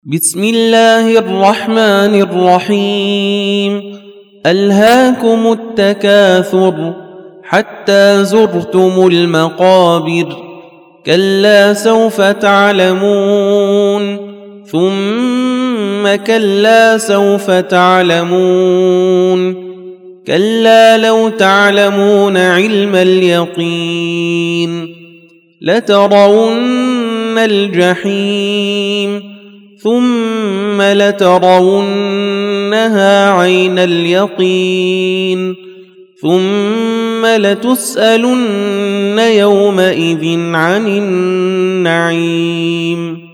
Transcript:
بسم الله الرحمن الرحيم. ألهاكم التكاثر حتى زرتم المقابر، كلا سوف تعلمون ثم كلا سوف تعلمون، كلا لو تعلمون علم اليقين لترون الجحيم ثم لترونها عين اليقين ثم لتسألن يومئذ عن النعيم.